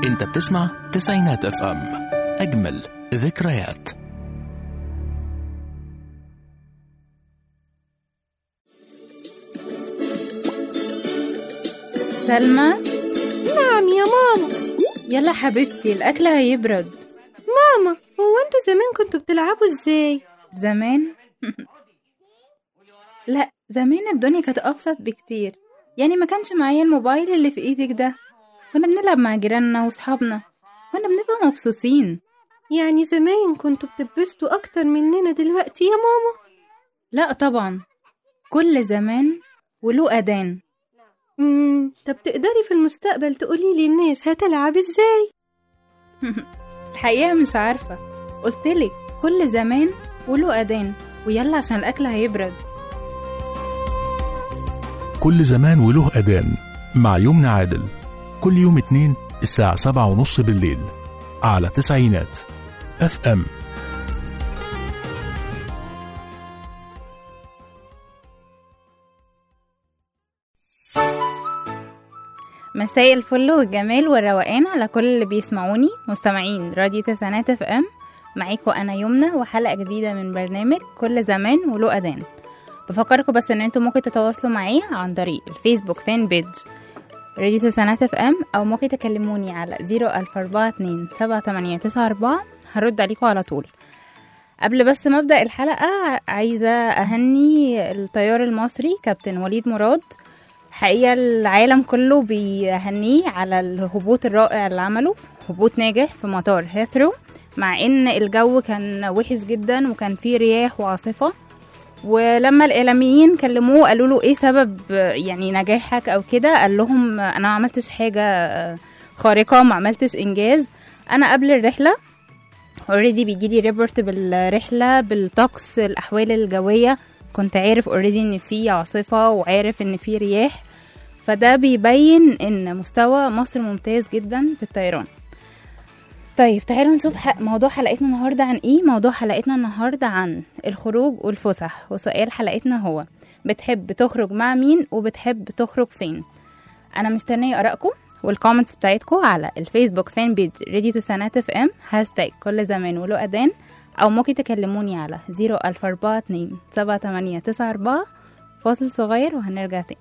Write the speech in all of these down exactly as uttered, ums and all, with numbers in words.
انت بتسمع تسعينات اف ام، اجمل ذكريات. سلمى. نعم يا ماما. يلا حبيبتي الأكل هيبرد. ماما هو انتوا زمان كنتوا بتلعبوا ازاي؟ زمان؟ لا، زمان الدنيا كانت أبسط بكتير. يعني ما كانش معايا الموبايل اللي في ايدك ده. كنا بنلعب مع جيراننا وصحابنا، كنا بنبقى مبسوطين. يعني زمان كنتوا بتتبسطوا أكتر مننا دلوقتي يا ماما؟ لا طبعا، كل زمان وله أذان. امم طب تقدري في المستقبل تقولي لي الناس هتلعب ازاي؟ الحقيقة مش عارفة، قلتلك كل زمان وله أذان. ويلا عشان الأكل هيبرد. كل زمان وله أذان مع يمنى عادل، كل يوم اتنين الساعة سبعة ونص بالليل على تسعينات اف ام. مساء الفل والجمال والروقان على كل اللي بيسمعوني، مستمعين راديو تسعينات اف ام. معاكم انا يمنى وحلقة جديدة من برنامج كل زمان وله أذان. بفكركم بس ان انتم ممكن تتواصلوا معي عن طريق الفيسبوك فان بيج راديو تسعينات اف ام، او ممكن تكلموني على صفر ألف أربعة اتنين سبعة تمانية تسعة أربعة. هرد عليكم على طول. قبل بس ما ابدأ الحلقة، عايزة اهني الطيار المصري كابتن وليد مراد. حقيقة العالم كله بيهنيه على الهبوط الرائع اللي عمله، هبوط ناجح في مطار هيثرو، مع ان الجو كان وحش جدا وكان فيه رياح وعاصفة. ولما الإعلاميين كلموه قالوا له ايه سبب يعني نجاحك او كده، قال لهم انا ما عملتش حاجة خارقة، ما عملتش انجاز. انا قبل الرحلة اوريدي بيجيلي ريبورت بالرحلة بالطقس، الاحوال الجوية، كنت عارف اوريدي ان في عاصفة وعارف ان في رياح، فده بيبين ان مستوى مصر ممتاز جدا في الطيران. طيب تعالوا نشوف موضوع حلقتنا النهاردة عن ايه. موضوع حلقتنا النهاردة عن الخروج والفسح، وسؤال حلقتنا هو بتحب تخرج مع مين وبتحب تخرج فين؟ انا مستنية ارائكم والكومنتس بتاعتكم على الفيسبوك فان بيج راديو تسعينات اف ام، هاشتاج كل زمان وله أذان، او ممكن تكلموني على صفر ألف أربعة اتنين سبعة تمانية تسعة أربعة. فاصل صغير وهنرجع تاني.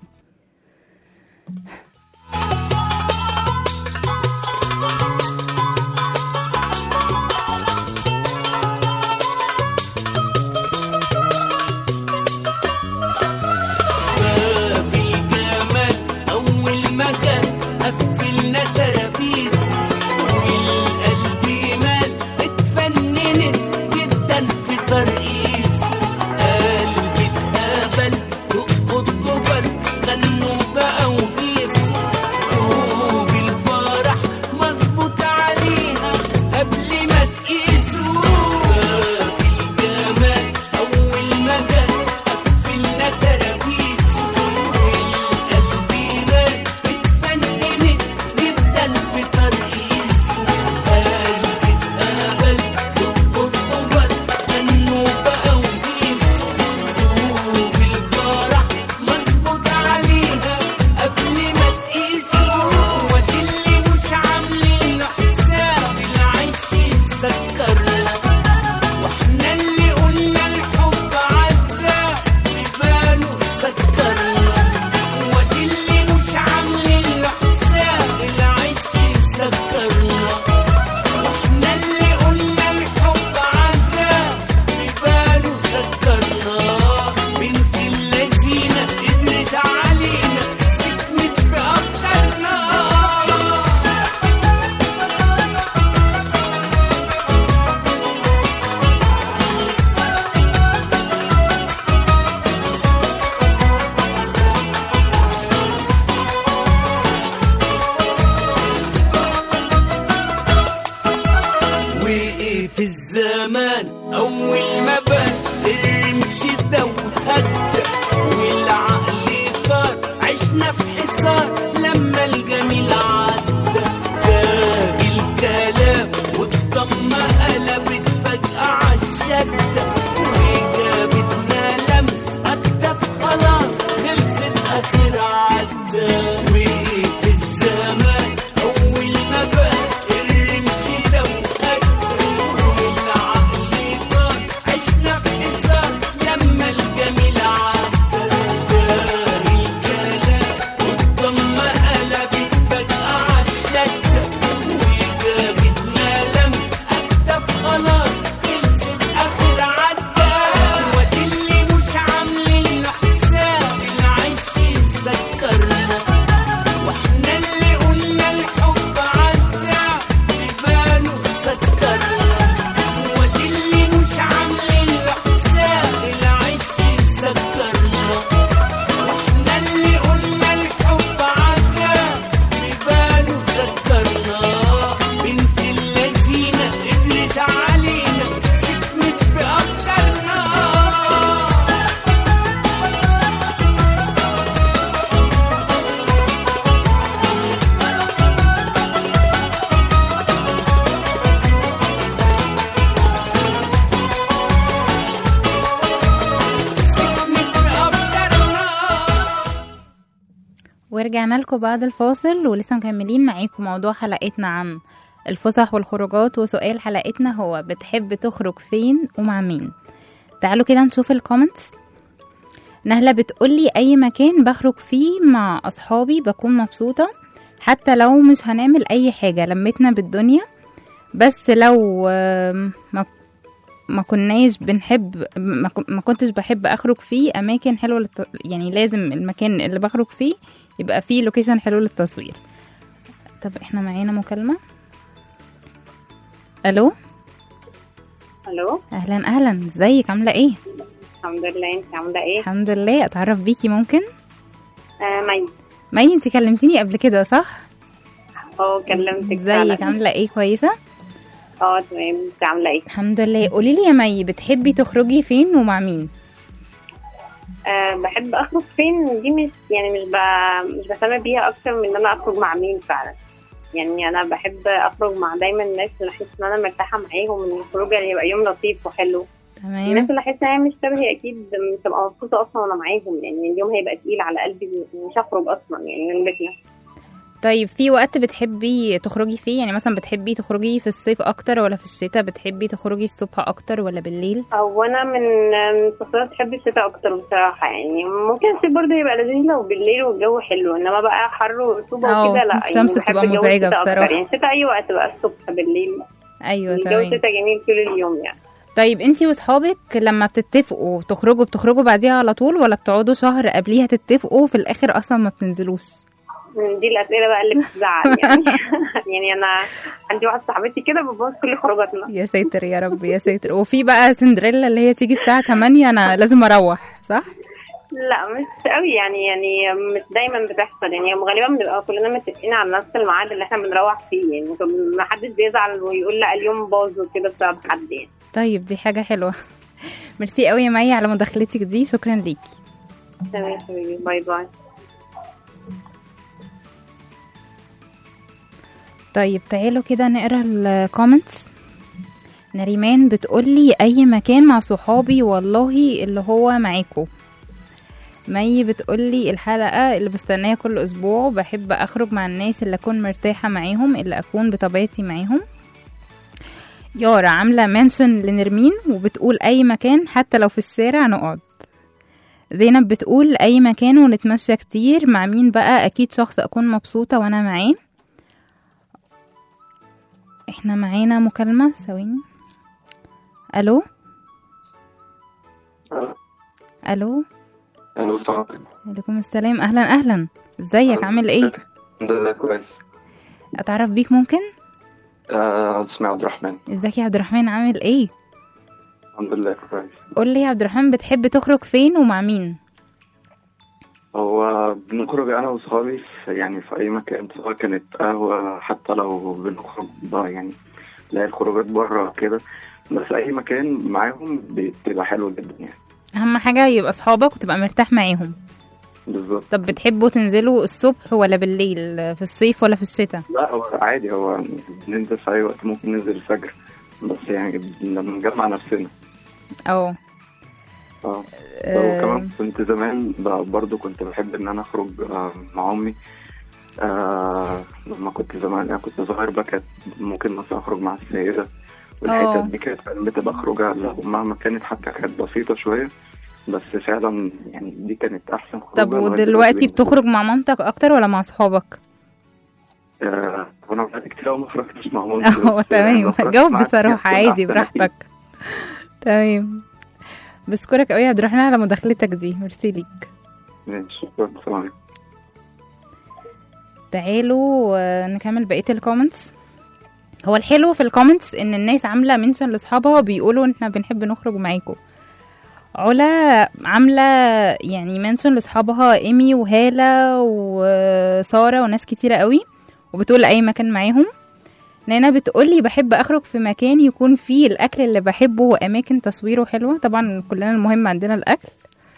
قفلنا ترابيز والقلب مال اتفننت جدا في ترقيص، قلبي اتقبل دق الدبل غنوا بقى وقيس، طوب الفرح مظبوط عليها قبل ما تقيسوا، باب الجمال أول ما جت قفلنا ترابيز والقلب مال اتفننت جدا في ترقيص، قلبي اتقبل دق الدبل غنوا بقى وقيس، طوب الفرح مظبوط عليها قبل ما تقيسوا، وادي اللي مش عاملين له حساب العيش يسكرنا، واحنا اللي قلنا الحب عذاب يبانوا سكرنا، وادي اللي مش عاملين له حساب العيش يسكرنا، واحنا اللي قلنا الحب عذاب يبانوا سكرنا، بنت اللذينة قدرت علينا سكنت في أفكارنا. وقت الزمان أول ما بان الرمش دوهد والعقل طار، عشنا في حصار لما الجميل عدى، جاب الكلام والضمة قلبت فجأة عالشدة، وجابتنا لمس أكتف خلاص خلصت آخر عدى، وقت الزمان أول ما بان ورجعنا لكم بعد الفاصل ولسه مكملين معاكم موضوع حلقتنا عن الفسح والخروجات، وسؤال حلقتنا هو بتحب تخرج فين ومع مين؟ تعالوا كده نشوف الكومنتس. نهلة بتقولي أي مكان بخرج فيه مع أصحابي بكون مبسوطة، حتى لو مش هنعمل أي حاجة لمتنا بالدنيا، بس لو ما ما كناش بنحب ما كنتش بحب اخرج فيه اماكن حلوه للت... يعني لازم المكان اللي بخرج فيه يبقى فيه لوكيشن حلو للتصوير. طب احنا معانا مكالمه. الو الو، اهلا اهلا، ازيك عامله ايه؟ الحمد لله، انت عامله ايه؟ الحمد لله. اتعرف بيكي ممكن؟ آه مي. مي، انت كلمتيني قبل كده صح؟ اه كلمتك. ازيك عامله ايه؟ كويسه؟ اه تمام، انت عامله ايه؟ الحمد لله. قولي لي يا مي، بتحبي تخرجي فين ومع مين؟ أه بحب اخرج فين دي مش يعني مش ب... مش بهتم بيها اكتر من ان انا اخرج مع مين فعلا. يعني انا بحب اخرج مع دايما الناس اللي احس ان انا مرتاحه معاهم، ان الخروج اللي يبقى يوم لطيف وحلو. تمام. الناس اللي احس انها مش شبهي اكيد مش هبقى مبسوطه اصلا وانا معاهم، لان اليوم هيبقى تقيل على قلبي، مش هخرج اصلا يعني من بيتنا. طيب في وقت بتحبي تخرجي فيه؟ يعني مثلا بتحبي تخرجي في الصيف اكتر ولا في الشتاء؟ بتحبي تخرجي الصبح اكتر ولا بالليل؟ او انا من الشخصيات بحب الشتاء اكتر بصراحه. يعني ممكن الصيف برضه يبقى لذيذ لو بالليل والجو حلو، انما بقى حر ورطوبه وكده لا. الشمس يعني بتبقى مزعجه بصراحه. يعني الشتاء اي وقت بقى، الصبح بالليل. ايوه تمام. الجو الشتاء جميل طول اليوم يعني. طيب انتي واصحابك لما بتتفقوا تخرجوا بتخرجوا بعديها على طول، ولا بتقعدوا شهر قبليها تتفقوا وفي الاخر اصلا ما بتنزلوش؟ دي الاسئله بقى اللي بتزعل يعني. يعني انا عندي واحده صاحبتي كده بتبوظ كل خروجاتنا. يا ساتر يا رب يا ساتر. وفي بقى سندريلا اللي هي تيجي الساعه ثمانية انا لازم اروح، صح؟ لا مش قوي يعني، يعني مش دايما بتحصل. يعني غالبا بنبقى كلنا متفقين على نفس الميعاد اللي احنا بنروح فيه، يعني ما حدش بيزعل ويقول لا اليوم باظ وكده بسبب حد يعني. طيب دي حاجه حلوه. ميرسي قوي يا مي على مداخلتك دي، شكرا ليكي. تمام حبيبي، باي باي. طيب تعالوا كده نقرا الكومنتس. نريمان بتقولي اي مكان مع صحابي والله اللي هو معاكو. مي بتقولي الحلقة اللي بستناها كل اسبوع، بحب اخرج مع الناس اللي اكون مرتاحة معاهم، اللي اكون بطبيعتي معاهم. يارا عاملة منشن لنرمين وبتقول اي مكان حتى لو في الشارع نقعد. زينب بتقول اي مكان ونتمشى كتير. مع مين بقى؟ اكيد شخص اكون مبسوطة وانا معاه. احنا معانا مكالمة، ثواني. الو الو الو السلام عليكم. السلام، اهلا اهلا، ازيك عامل ايه؟ الحمد لله كويس. اتعرف بيك ممكن؟ آه اسمي عبد الرحمن. ازيك يا عبد الرحمن، عامل ايه؟ الحمد لله كويس. قول لي يا عبد الرحمن، بتحب تخرج فين ومع مين؟ هو بنخرج انا واصحابي يعني في اي مكان، سواء كانت قهوه حتى لو بنخرج بقى يعني لا الخروجات بره كده، بس اي مكان معاهم بتبقى حلوه جدا يعني. اهم حاجه يبقى اصحابك وتبقى مرتاح معاهم. بالظبط. طب بتحبوا تنزلوا الصبح ولا بالليل، في الصيف ولا في الشتاء؟ لا هو عادي، هو ننزل في اي وقت، ممكن ننزل الفجر، بس يعني لما نجمع نفسنا. اه اه وكمان كنت زمان برضو كنت بحب ان انا اخرج مع امي. آه لما كنت زمان انا كنت صغير بقى، كانت ممكن مثلا اخرج مع السيده، والحتت دي كانت بتبقى خروجه مهما كانت حتى كانت بسيطه شويه، بس فعلا يعني دي كانت احسن خروجه. طب ودلوقتي بتخرج مع مامتك اكتر ولا مع صحابك؟ آه وانا بقالي كتير قوي ما خرجتش مع مامتي. اه تمام، جاوب بصراحه عادي براحتك. تمام، بشكرك قوي يا عبد الرحمن على مداخلتك دي، ميرسي ليك. ماشي، شكرا. السلام. تعالوا نكمل بقيه الكومنتس. هو الحلو في الكومنتس ان الناس عامله منشن لاصحابها بيقولوا احنا بنحب نخرج معاكم. علا عامله يعني منشن لاصحابها ايمي وهاله وساره وناس كتيره قوي، وبتقول اي مكان معاهم. نانا بتقولي بحب اخرج في مكان يكون فيه الاكل اللي بحبه واماكن تصويره حلوه، طبعا كلنا المهم عندنا الاكل.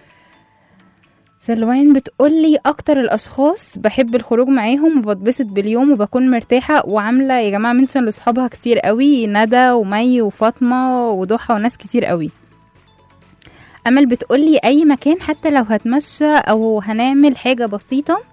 سلوان بتقولي اكتر الاشخاص بحب الخروج معاهم وبتبسط باليوم وبكون مرتاحه، وعامله يا جماعه منشن لاصحابها كتير قوي، ندى ومي وفاطمه وضحى وناس كتير قوي. امل بتقولي اي مكان حتى لو هتمشى او هنعمل حاجه بسيطه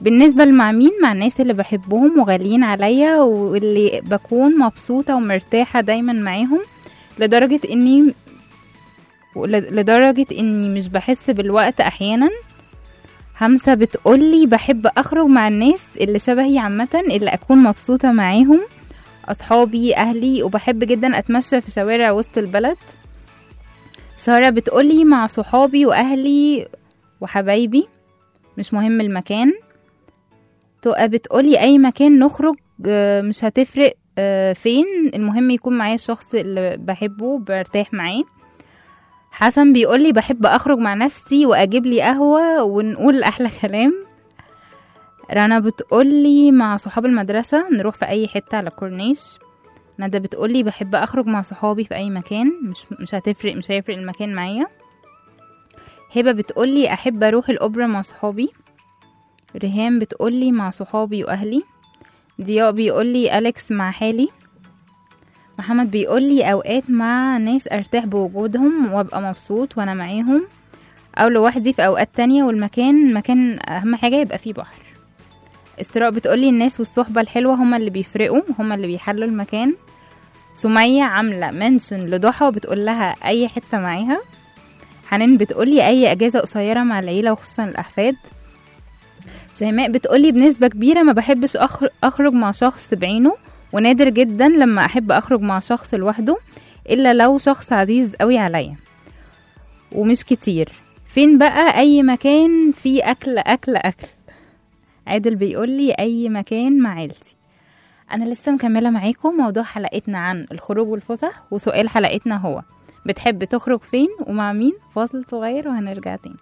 بالنسبة مع مين؟ مع الناس اللي بحبهم وغاليين عليا واللي بكون مبسوطة ومرتاحة دايما معاهم، لدرجة اني لدرجة اني مش بحس بالوقت احيانا. همسة بتقولي بحب اخرج مع الناس اللي شبهي عامة، اللي اكون مبسوطة معاهم، اصحابي اهلي، وبحب جدا اتمشى في شوارع وسط البلد. سارة بتقولي مع صحابي واهلي وحبايبي، مش مهم المكان. تقى بتقولي اي مكان نخرج مش هتفرق فين، المهم يكون معايا الشخص اللي بحبه برتاح معاه. حسن بيقولي بحب اخرج مع نفسي واجيب لي قهوة ونقول احلى كلام. رنا بتقولي مع صحاب المدرسة نروح في اي حتة على كورنيش. ندى بتقولي بحب اخرج مع صحابي في اي مكان، مش مش هتفرق مش هيفرق المكان معايا. هبة بتقولي احب اروح الاوبرا مع صحابي. ريهام بتقولي مع صحابي واهلي. ضياء بيقولي أليكس مع حالي. محمد بيقولي اوقات مع ناس ارتاح بوجودهم وابقى مبسوط وانا معاهم، او لوحدي في اوقات تانية، والمكان مكان اهم حاجة يبقى فيه بحر. استراء بتقولي الناس والصحبة الحلوة هما اللي بيفرقوا، هما اللي بيحلوا المكان. سمية عاملة منشن لضحى وبتقول لها اي حتة معاها. حنان بتقولي اي اجازة قصيرة مع العيلة وخصوصا الاحفاد. شيماء بتقولي بنسبة كبيرة ما بحبش اخرج مع شخص بعينه، ونادر جدا لما احب اخرج مع شخص لوحده، الا لو شخص عزيز قوي عليا، ومش كتير. فين بقى؟ اي مكان فيه اكل اكل اكل. عادل بيقولي اي مكان مع عيلتي. انا لسه مكملة معاكم موضوع حلقتنا عن الخروج والفسح، وسؤال حلقتنا هو بتحب تخرج فين ومع مين؟ فاصل صغير وهنرجع تاني.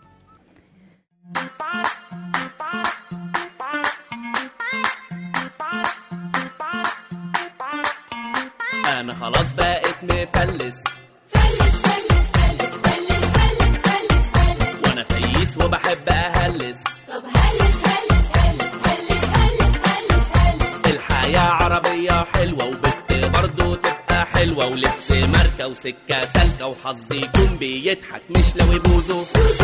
انا خلاص بقيت مفلس، فلس فلس فلس فلس فلس فلس فلس، وانا فييس وبحب اهلس. طب هلس هلس هلس هلس هلس هلس هلس. الحياة عربية حلوة وبت برضو تبقى حلوة، ولبس ماركة وسكة سالكة، وحظي يكون بيضحك مش لو يبوظوا.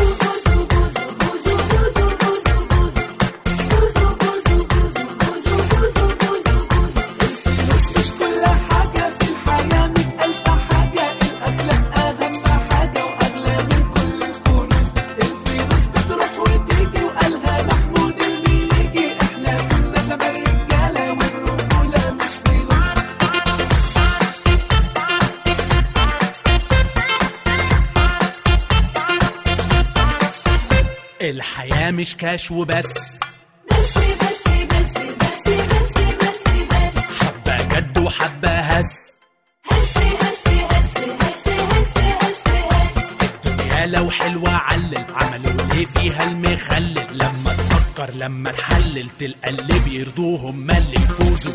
الحياة مش كاش وبس، بس بس بس بس بس بس بس، حبة جد وحبة هس هس هس هس هس هس هس هس. الدنيا لو حلوة علل، عملوا ليه فيها المخلل؟ لما تفكر لما تحلل تلقى اللي بيرضوهم ما اللي يفوزوا.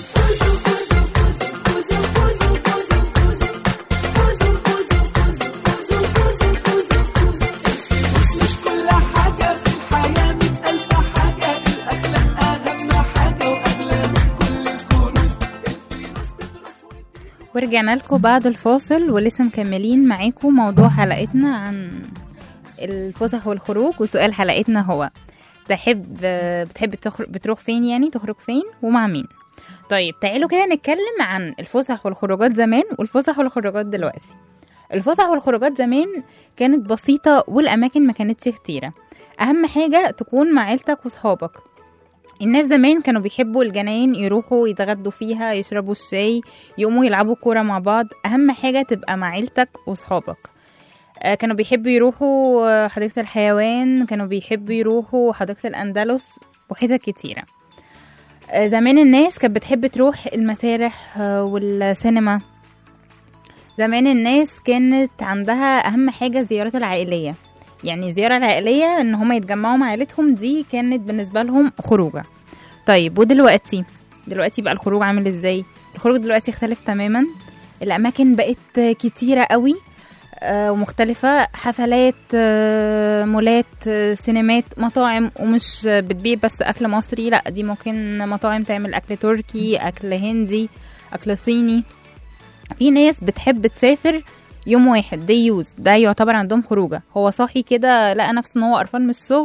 ورجعنا لكم بعد الفاصل ولسه مكملين معاكم موضوع حلقتنا عن الفسح والخروج، وسؤال حلقتنا هو تحب بتحب تخرج بتروح فين، يعني تخرج فين ومع مين؟ طيب تعالوا كده نتكلم عن الفسح والخروجات زمان والفسح والخروجات دلوقتي. الفسح والخروجات زمان كانت بسيطة والأماكن ما كانتش كتيرة، أهم حاجة تكون مع عيلتك وصحابك. الناس زمان كانوا بيحبوا الجناين يروحوا يتغدوا فيها، يشربوا الشاي، يقوموا يلعبوا كورة مع بعض. أهم حاجة تبقى مع عيلتك وصحابك. آه كانوا بيحبوا يروحوا حديقة الحيوان، كانوا بيحبوا يروحوا حديقة الأندلس وحتت كتيرة. آه زمان الناس كانت بتحب تروح المسارح آه والسينما. زمان الناس كانت عندها أهم حاجة الزيارات العائلية، يعني الزيارة العائلية ان هما يتجمعوا مع عائلتهم، دي كانت بالنسبة لهم خروجة. طيب ودلوقتي دلوقتي بقى الخروج عامل ازاي؟ الخروج دلوقتي اختلف تماما، الاماكن بقت كتيرة قوي آه ومختلفة، حفلات آه مولات آه سينمات مطاعم، ومش بتبيع بس اكل مصري، لا دي ممكن مطاعم تعمل اكل تركي، اكل هندي، اكل صيني. في ناس بتحب تسافر يوم واحد دي يوز، ده يعتبر عندهم خروجه. هو صاحي كده لقى نفسه ان هو قرفان من الشغل،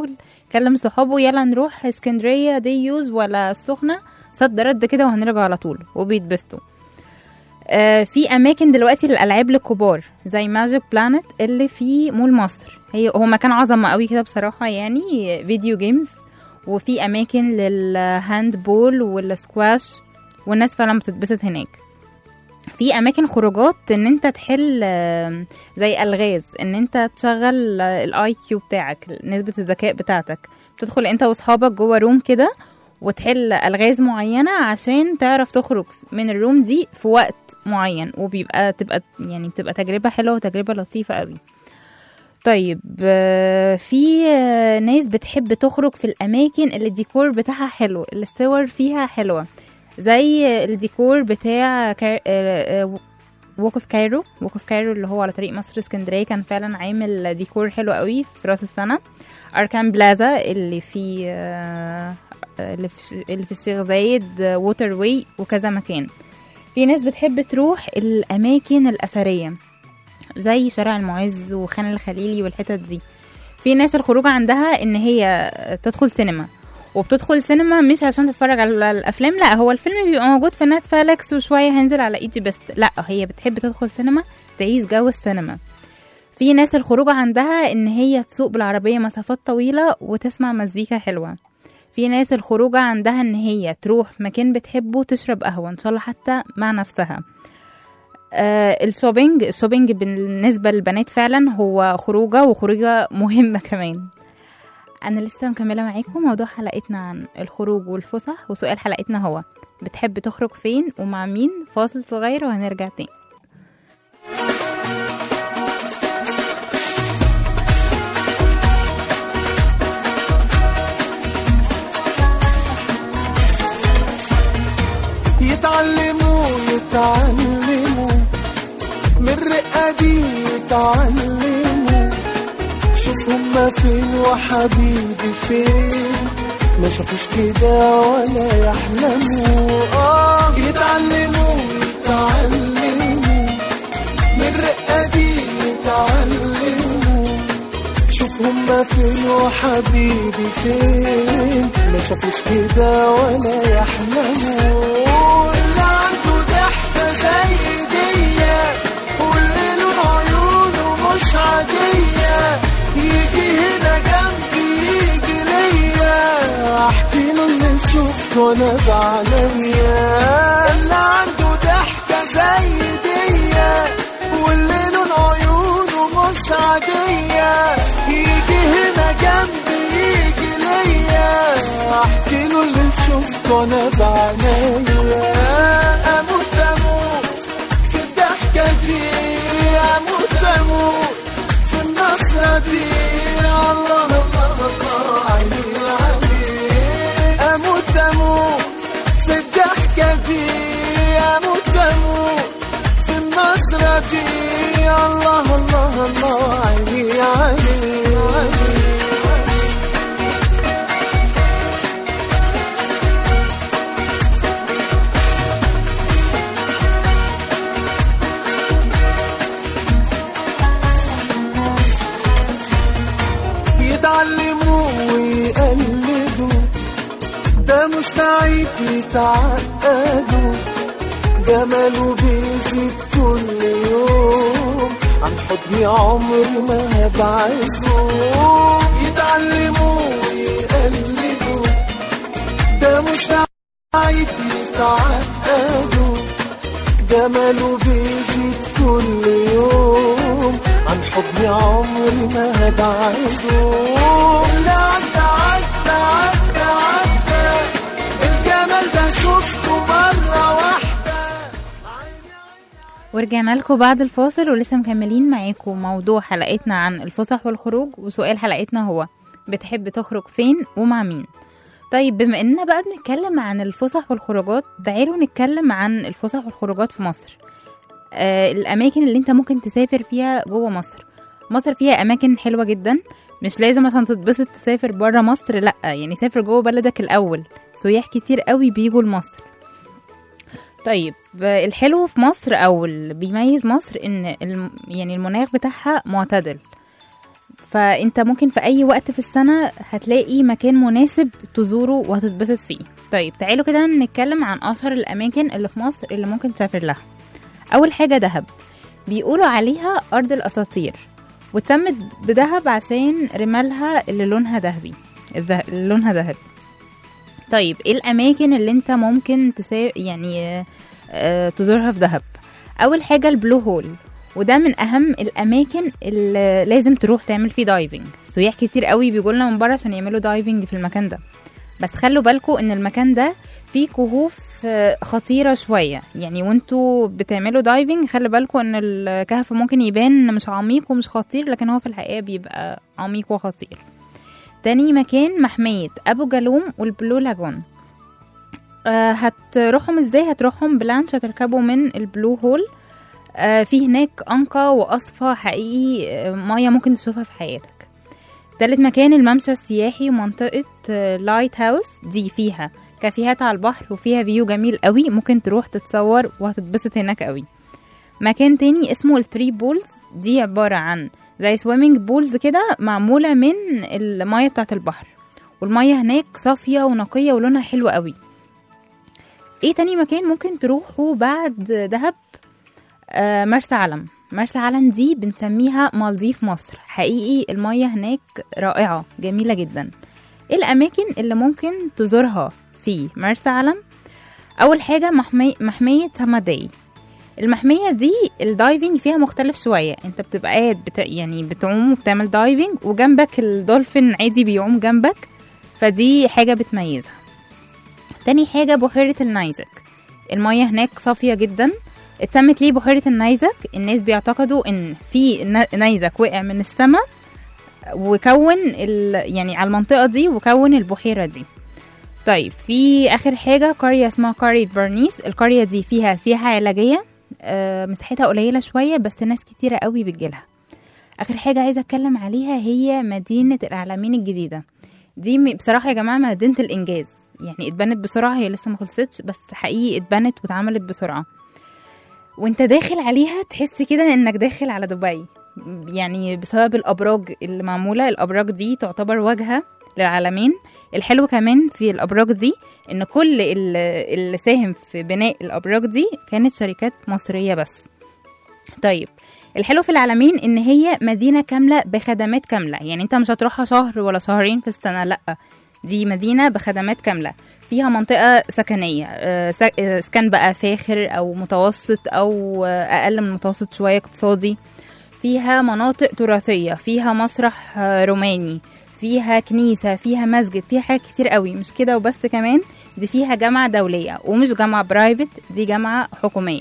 كلم صحابه يلا نروح اسكندريه دي يوز ولا السخنه صد رد كده وهنرجع على طول وبيتبسطوا. آه في اماكن دلوقتي للالعاب للكبار زي ماجيك بلانت اللي في مول مصر، هي هو مكان عظمه قوي كده بصراحه، يعني فيديو جيمز، وفي اماكن للهاند بول والسكواش والناس فعلا بتتبسط هناك. في اماكن خروجات ان انت تحل زي الغاز، ان انت تشغل الاي كيو بتاعك، نسبه الذكاء بتاعتك، بتدخل انت واصحابك جوه روم كده وتحل الغاز معينه عشان تعرف تخرج من الروم دي في وقت معين، وبيبقى تبقى يعني بتبقى تجربه حلوه وتجربه لطيفه قوي. طيب في ناس بتحب تخرج في الاماكن اللي الديكور بتاعها حلو، الصور فيها حلوه، زي الديكور بتاع كار... ووك اوف كايرو ووك اوف كايرو اللي هو على طريق مصر اسكندريه، كان فعلا عامل ديكور حلو قوي في راس السنه. اركان بلازا اللي في اللي في, اللي في الشيخ زايد، ووتر واي، وكذا مكان. في ناس بتحب تروح الاماكن الاثريه زي شارع المعز وخان الخليلي والحتت دي. في ناس الخروج عندها ان هي تدخل سينما، وبتدخل سينما مش عشان تتفرج على الافلام، لا هو الفيلم بيبقى موجود في نتفليكس وشويه هينزل على ايجي بس، لا هي بتحب تدخل سينما تعيش جو السينما. في ناس الخروج عندها ان هي تسوق بالعربيه مسافات طويله وتسمع مزيكا حلوه. في ناس الخروج عندها ان هي تروح مكان بتحبه تشرب قهوه ان شاء الله حتى مع نفسها. آه الشوبينج الشوبينج بالنسبه للبنات فعلا هو خروجه وخروجه مهمه كمان. انا لسه مكمله معاكم موضوع حلقتنا عن الخروج والفسح، وسؤال حلقتنا هو بتحب تخرج فين ومع مين؟ فاصل صغير وهنرجع تاني. يتعلموا يتعلموا من الرقة دي، يتعلموا شوف هما فين وحبيبي فين، ما شافوش كده ولا يحلموا. اه يتعلموا يتعلموا من الرقة دي، يتعلموا شوف هما فين وحبيبي فين، ما شافوش كده ولا يحلموا. اللي عنده ضحكة زي دي واللي له عيونه مش عادية يجي هنا جنبي يجي ليا احكي له اللي شفته وانا بعينيا. اللي عنده ضحكة زي دي واللي له عيونه مش عادية يجي هنا جنبي يجي ليا احكي له اللي شفته وانا بعينيا. اموت اموت في الضحكة دي، اموت اموت في النصرة دي، الله الله الله عيني عيني. اموت اموت في الضحكة دي، اموت اموت في النصرة دي، الله الله الله عيني عيني عيني. يتعلموا ويقلدوا ده مستعد يتعقدوا، جماله بيزيد كل يوم عن حضني عمري ما هبعده. يتعلموا ويقلدوا ده مستعد يتعقدوا، جماله بيزيد كل يوم عن حضني عمري ما هبعده. لا عدى عدى عدى عدى الجمال ده شفته مرة واحدة. ورجعنا لكم بعد الفاصل ولسه مكملين معاكم موضوع حلقتنا عن الفسح والخروج، وسؤال حلقتنا هو بتحب تخرج فين ومع مين؟ طيب بما اننا بقى بنتكلم عن الفسح والخروجات، تعالوا نتكلم عن الفسح والخروجات في مصر. آه الاماكن اللي انت ممكن تسافر فيها جوه مصر. مصر فيها اماكن حلوه جدا، مش لازم عشان تتبسط تسافر بره مصر، لا يعني سافر جوه بلدك الاول. سياح كتير قوي بيجوا لمصر. طيب الحلو في مصر او اللي بيميز مصر ان الم... يعني المناخ بتاعها معتدل، فانت ممكن في اي وقت في السنة هتلاقي مكان مناسب تزوره وهتتبسط فيه. طيب تعالوا كده نتكلم عن اشهر الاماكن اللي في مصر اللي ممكن تسافر لها. اول حاجة دهب، بيقولوا عليها ارض الاساطير، واتسمت بدهب عشان رمالها اللي لونها ذهبي، اللي لونها ذهبي. طيب ايه الاماكن اللي انت ممكن تسا... يعني آه تزورها في دهب؟ اول حاجة البلو هول، وده من اهم الاماكن اللي لازم تروح تعمل فيه دايفنج. سياح كتير قوي بيجولنا من بره عشان يعملوا دايفنج في المكان ده، بس خلوا بالكوا ان المكان ده فيه كهوف خطيرة شوية، يعني وانتوا بتعملوا دايفنج خلوا بالكوا ان الكهف ممكن يبان مش عميق ومش خطير، لكن هو في الحقيقة بيبقى عميق وخطير. تاني مكان محمية ابو جالوم والبلو لاجون. أه هتروحهم ازاي؟ هتروحهم بلانش، هتركبوا من البلو هول. أه في هناك انقى واصفى حقيقي أه مية ممكن تشوفها في حياتك. تالت مكان الممشى السياحي ومنطقة أه لايت هاوس، دي فيها كافيهات على البحر وفيها فيو جميل قوي، ممكن تروح تتصور وهتتبسط هناك قوي. مكان تاني اسمه الثري بولز، دي عبارة عن زي سويمنج بولز كده معمولة من المية بتاعت البحر، والمية هناك صافية ونقية ولونها حلو قوي. ايه تاني مكان ممكن تروحوا بعد دهب؟ آه مرسى علم. مرسى علم دي بنسميها مالديف مصر، حقيقي المية هناك رائعة جميلة جدا. ايه الاماكن اللي ممكن تزورها في مرسى علم؟ اول حاجة محمي... محمية سمداي. المحمية دي الدايفنج فيها مختلف شوية، انت بتبقى قاعد بت... يعني بتعوم وبتعمل دايفنج وجنبك الدولفين عادي بيعوم جنبك، فدي حاجة بتميزها. تاني حاجة بحيرة النيزك، المية هناك صافية جدا. اتسمت ليه بحيرة النيزك؟ الناس بيعتقدوا ان في نيزك وقع من السماء وكون ال... يعني على المنطقة دي وكون البحيرة دي. طيب في اخر حاجة قرية اسمها قرية برنيس. القرية دي فيها سياحة علاجية، آه مساحتها قليلة شوية بس ناس كتيرة قوي بتجيلها. اخر حاجة عايزة اتكلم عليها هي مدينة العلمين الجديدة. دي بصراحة يا جماعة مدينة الانجاز، يعني اتبنت بسرعة، هي لسه ما خلصتش بس حقيقي اتبنت واتعملت بسرعة، وانت داخل عليها تحس كده انك داخل على دبي، يعني بسبب الابراج اللي معمولة. الابراج دي تعتبر واجهة للعالمين. الحلو كمان في الابراج دي ان كل اللي ساهم في بناء الابراج دي كانت شركات مصرية بس. طيب الحلو في العالمين ان هي مدينة كاملة بخدمات كاملة، يعني انت مش هتروحها شهر ولا شهرين في السنة، لأ دي مدينة بخدمات كاملة. فيها منطقة سكنية، سكن بقى فاخر او متوسط او اقل من متوسط شوية اقتصادي. فيها مناطق تراثية، فيها مسرح روماني، فيها كنيسة، فيها مسجد، فيها حاجات كتير قوي. مش كده وبس، كمان دي فيها جامعة دولية ومش جامعة برايفت، دي جامعة حكومية.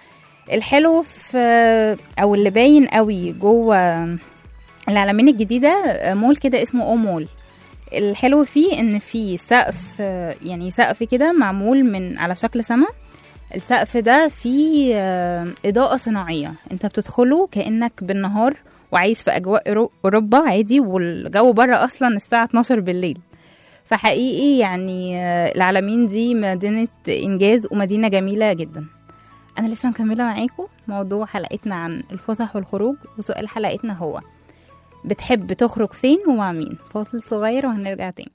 الحلو في او اللي باين قوي جوه العلمين الجديدة مول كده اسمه او مول. الحلو فيه ان في سقف، يعني سقف كده معمول من على شكل سما. السقف ده فيه اضاءة صناعية، انت بتدخله كأنك بالنهار وعايش في اجواء اوروبا عادي، والجو بره اصلا الساعة اتناشر بالليل. فحقيقي يعني العلمين دي مدينة انجاز ومدينة جميلة جدا. انا لسه مكملة معاكم موضوع حلقتنا عن الفسح والخروج، وسؤال حلقتنا هو بتحب تخرج فين ومع مين؟ فاصل صغير وهنرجع تاني.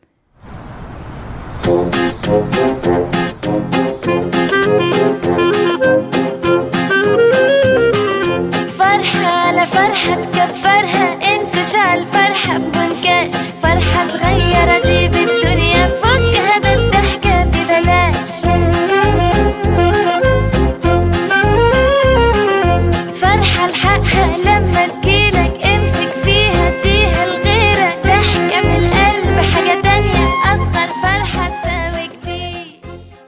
فرحة على فرحة تكبرها، انت شعل فرحة بمنكاش. فرحة صغيرة دي بالدنيا فكها، ده الضحكة ببلاش. فرحة لحقها لما تجيلك، امسك فيها اديها الغيرة. ضحكة من القلب حاجة تانية، اصغر فرحة تساوي كتير.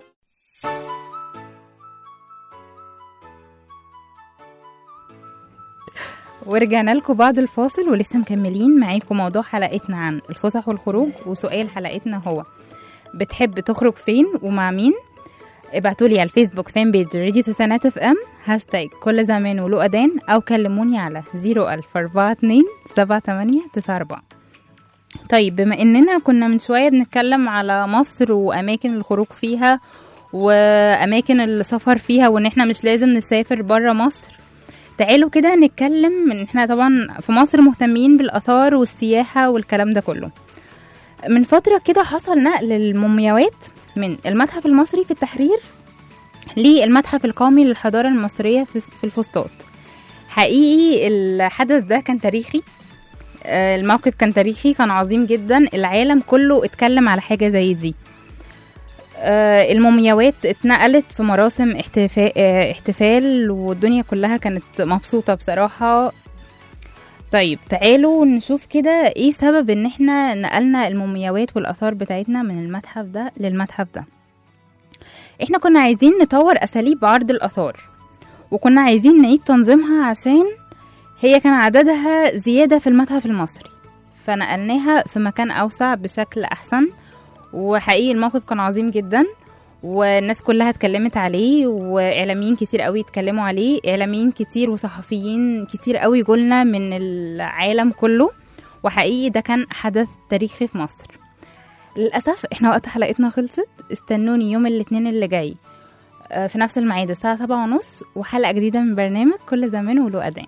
ورجعنا لكم بعد الفاصل ولسه مكملين معاكم موضوع حلقتنا عن الفسح والخروج. وسؤال حلقتنا هو بتحب تخرج فين ومع مين؟ ابعتولي على الفيسبوك فان بيج راديو تسعينات اف ام هاشتاج كل زمان وله أذان، او كلموني على صفر ألف أربعة اتنين سبعة تمانية تسعة أربعة. طيب بما اننا كنا من شوية بنتكلم على مصر واماكن الخروج فيها واماكن السفر فيها، وان احنا مش لازم نسافر برا مصر، تعالوا كده نتكلم من احنا طبعا في مصر مهتمين بالآثار والسياحة والكلام ده كله. من فترة كده حصل نقل المومياوات من المتحف المصري في التحرير للمتحف القومي للحضارة المصرية في الفسطاط. حقيقي الحدث ده كان تاريخي، الموقف كان تاريخي، كان عظيم جدا، العالم كله اتكلم على حاجة زي دي. المومياوات اتنقلت في مراسم احتفال, احتفال والدنيا كلها كانت مبسوطة بصراحة. طيب تعالوا نشوف كده ايه سبب ان احنا نقلنا المومياوات والآثار بتاعتنا من المتحف ده للمتحف ده. احنا كنا عايزين نطور اساليب عرض الآثار، وكنا عايزين نعيد تنظيمها عشان هي كان عددها زيادة في المتحف المصري، فنقلناها في مكان أوسع بشكل أحسن. وحقيقي الموقف كان عظيم جدا، والناس كلها اتكلمت عليه، وإعلاميين كتير قوي اتكلموا عليه، إعلاميين كتير وصحفيين كتير قوي جولنا من العالم كله، وحقيقي ده كان حدث تاريخي في مصر. للأسف احنا وقت حلقتنا خلصت، استنوني يوم الاثنين اللي جاي في نفس الميعاد الساعة سبعة ونص وحلقة جديدة من برنامج كل زمان وله أذان.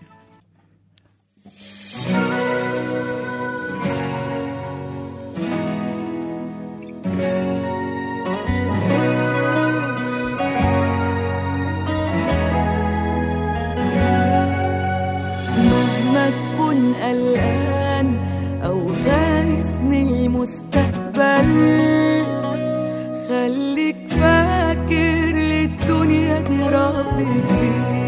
مهما تكون قلقان أو خايف من المستقبل، خليك فاكر للدنيا دي ربي فيها